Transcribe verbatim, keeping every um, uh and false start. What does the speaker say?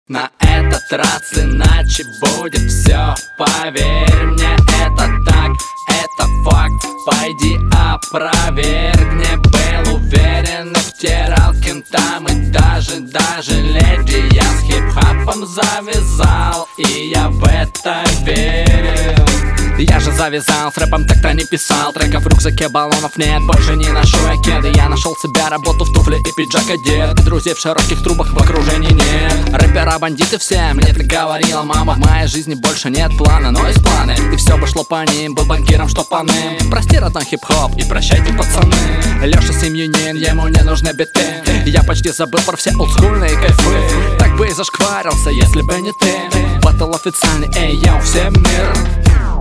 На этот раз иначе будет все, поверь мне, это так, это факт. Пойди опровергни, был уверен и втирал кентам. И даже, даже леди я с хип-хапом завязал, и я в это верил. Я же завязал, с рэпом так-то не писал. Треков в рюкзаке, баллонов нет, больше не ношу я кеды. Я нашел себя, работу в туфле и пиджак одет, и друзей в широких трубах в окружении нет. Рэпера, бандиты все, мне так говорила мама. В моей жизни больше нет плана, но есть планы, и все бы шло по ним, был банкиром штопаным. Прости, родной хип-хоп, и прощайте, пацаны. Леша семьянин, ему не нужны биты. Я почти забыл про все олдскульные кайфы. Так бы и зашкварился, если бы не ты. Батл официальный, эй, я всем мир.